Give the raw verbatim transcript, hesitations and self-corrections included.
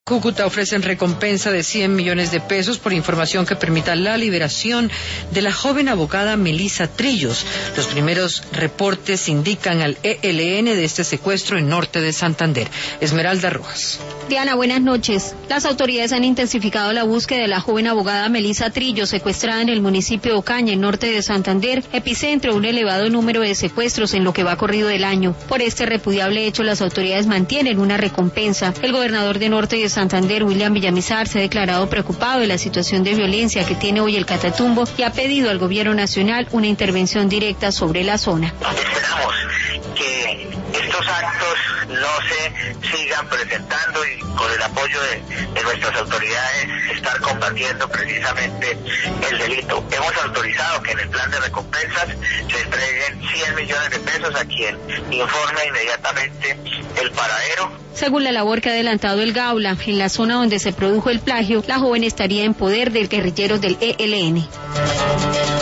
Cúcuta ofrecen recompensa de cien millones de pesos por información que permita la liberación de la joven abogada Melissa Trillos. Los primeros reportes indican al E L N de este secuestro en norte de Santander. Esmeralda Rojas. Diana, buenas noches. Las autoridades han intensificado la búsqueda de la joven abogada Melissa Trillos, secuestrada en el municipio de Ocaña, en norte de Santander, epicentro de un elevado número de secuestros en lo que va corrido del año. Por este repudiable hecho, las autoridades mantienen una recompensa. El gobernador de norte de Santander, William Villamizar, se ha declarado preocupado de la situación de violencia que tiene hoy el Catatumbo y ha pedido al gobierno nacional una intervención directa sobre la zona. Esperamos que estos actos no se sigan presentando y con el apoyo de, de nuestras autoridades estar combatiendo precisamente el delito. Hemos autorizado que en el plan de recompensas se entreguen cien millones de pesos a quien informe inmediatamente el paradero. Según la labor que ha adelantado el Gaula, en la zona donde se produjo el plagio, la joven estaría en poder de guerrilleros del E L N.